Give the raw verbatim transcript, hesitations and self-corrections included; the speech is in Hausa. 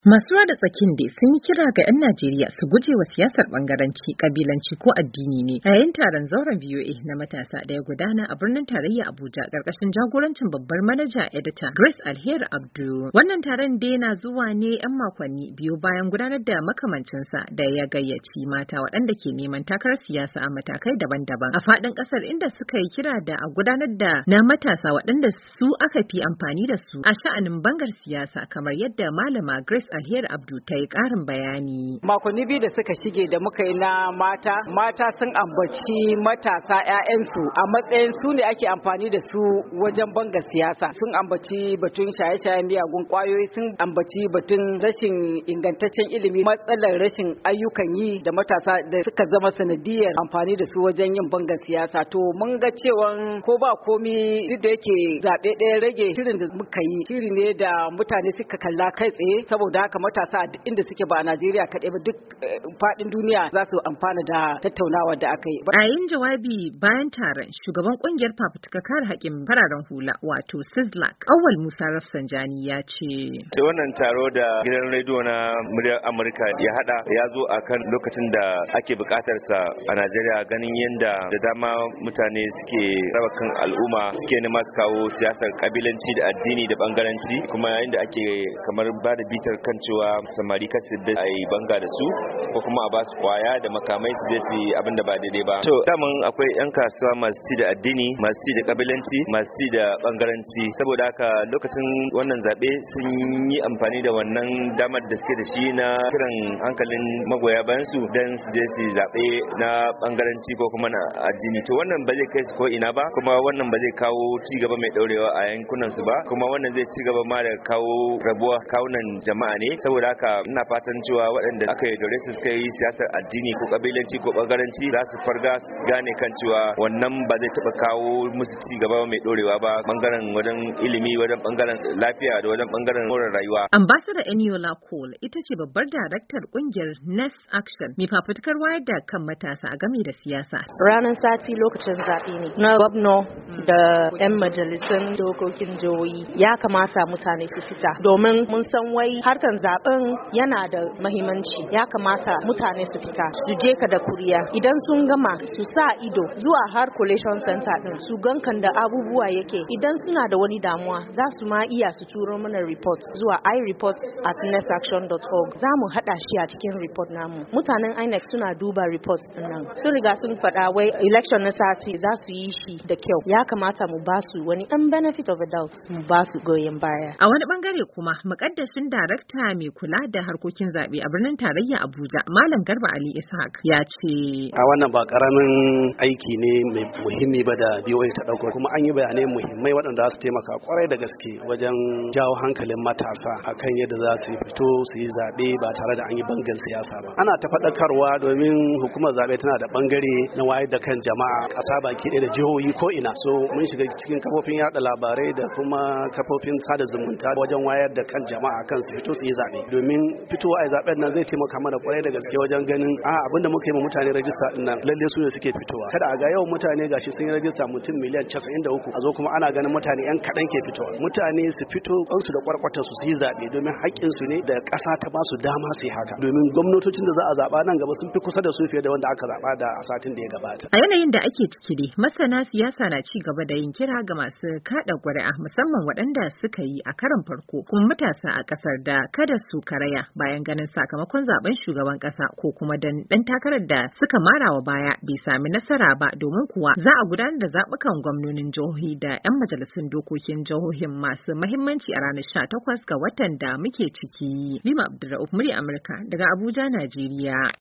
Masu ruwa da tsakin dai sun yi kira ga 'yan Najeriya su guje wa siyasar bangaranci, kabilanci ko addini ne a yayin taron zauren V O A na matasa da ya gudana a birnin tarayya Abuja karkashin jagorancin babbar manaja edita Grace Alheri Abdu. Wannan taron dai na zuwa ne 'yan makonni biyu bayan gudanar da makamancinsa da ya gayyaci mata waɗanda ke neman takarar siyasa a matakai daban-daban a faɗin ƙasar, inda suka yi kira da a gudanar da na matasa waɗanda su aka fi amfani da su a sha'anin bangar siyasa, kamar yadda malama Grace Alheri Abdu ta yi ƙarin bayani. Makonni biyu da suka shige da muka yi na mata, mata sun ambaci matasa 'ya'yansu a matsayin su ne ake amfani da su wajen banga siyasa. Sun ambaci batun shaye-shayen miyagun kwayoyi, sun ambaci batun rashin ingantaccen ilimi, matsalar rashin ayyukan yi da matasa da suka zama sanadiyar amfani da su wajen yin banga siyasa. To mun ga cewa ko ba komi duk da yake zaɓe ɗaya rage, shirin da muka yi shiri ne da mutane suka kalla kai tsaye, saboda haka matasa a duk inda suke ba a Najeriya kaɗai ba, duk faɗin duniya za su amfana da tattaunawa da aka yi. A yin jawabi bayan taron, shugaban kungiyar fafutuka kare haƙƙin fararen hula wato Sislak, Awwal Musa Rafsanjani ya ce. Ta wannan taro da gidan rediyo na muryar Amurka ya hada ya zo a kan lokacin da ake buƙatar sa a Najeriya, ganin yadda da dama mutane suke raba kan al'umma, suke nema su kawo siyasar kabilanci da addini da bangaranci, kuma yayin da ake kamar ba da bitar kan cewa samari kasu da a yi banga da su ko kuma a ba su kwaya da makamai su je su yi abin da ba daidai ba. To daman akwai yan kasuwa masu ci da addini, masu ci da kabilanci, masu ci da bangaranci, saboda haka lokacin wannan zaɓe sun yi amfani da wannan damar da suke da shi na kiran hankalin magoya bayan su don su je su zaɓe na bangaranci ko kuma na addini. To wannan ba zai kai su ko ina ba, kuma wannan ba zai kawo ci gaba mai ɗaurewa a yankunan su ba, kuma wannan zai ci gaba ma da kawo rabuwa kawunan jama'a ne. Saboda haka ina fatan cewa waɗanda aka yaudare su suka yi siyasar addini ko kabilanci ko bangaranci za su farga su gane kan cewa wannan ba zai taɓa kawo musu ci gaba mai ɗorewa ba, bangaren wajen ilimi, wajen bangaren lafiya da wajen bangaren more rayuwa. Ambassador Eniola Cole ita ce babbar daraktar kungiyar Next Action mai fafutukar wayar da kan matasa a game da siyasa. Ranar sati lokacin zaɓe ne na gwamna da 'yan majalisun dokokin jihohi, ya kamata mutane su fita domin mun san wai harkan zaben yana da mahimmanci. Ya kamata mutane su fita su je ka da kuriya, idan sun gama su sa ido zuwa har collation center din su gankan da abubuwa yake. Idan suna da wani damuwa za su ma iya su turo mana report zuwa i report at next action dot org. za mu hada shi a cikin report namu. Mutanen I N E C suna duba report din nan, sun riga sun faɗa wai election na sati za su yi shi da kyau. Ya kamata mu ba su wani an benefit of a doubt, mu ba su goyon baya. A wani bangare kuma mukaddashin darakta mai kula da harkokin zaɓe a birnin tarayya Abuja, Malam Garba Ali Ishaq ya ce. A wannan ba karamin aiki ne mai muhimmi ba da V O A ta dauko, kuma an yi bayanai muhimmai waɗanda za su taimaka kwarai da gaske wajen jawo hankalin matasa akan yadda za su fito su yi zaɓe ba tare da an yi bangan siyasa ba. Ana ta faɗakarwa domin hukumar zaɓe tana da bangare na wayar da kan jama'a ƙasa baki ɗaya da jihohi ko ina. So mun shiga cikin kafofin yaɗa labarai da kuma kafofin sada zumunta wajen wayar da kan jama'a kan su fito su yi zaɓe, domin fitowa a zaɓen nan zai taimaka mana kwarai da gaske wajen ganin a abinda muka yi ma mutane rajista din nan lalle su ne suke fitowa. Kada a ga yawan mutane gashi sun yi rajista mutum miliyan casa'in da uku, a zo kuma ana ganin mutane yan kaɗan ke fitowa. Mutane su fito kansu da kwarkwatar su su yi zaɓe, domin haƙƙin su ne da ƙasa ta ba su dama su yi haka, domin gwamnatocin da za a zaɓa nan gaba sun fi kusa da su fiye da wanda aka zaɓa da a satin da ya gabata. A yanayin da ake ciki dai, masana siyasa na ci gaba da yin kira ga masu kaɗa ƙuri'a, musamman waɗanda suka yi a karon farko, kuma matasa a ƙasar, da kada su karaya bayan ganin sakamakon zaben shugaban ƙasa ko kuma dan ɗan takarar da suka marawa baya bai sami nasara ba, domin kuwa za a gudanar da zaɓukan gwamnonin jihohi da 'yan majalisun dokokin jihohin masu mahimmanci a ranar sha takwas ga watan da muke ciki. Lima Abdulrauf, murya Amurka daga Abuja, Najeriya.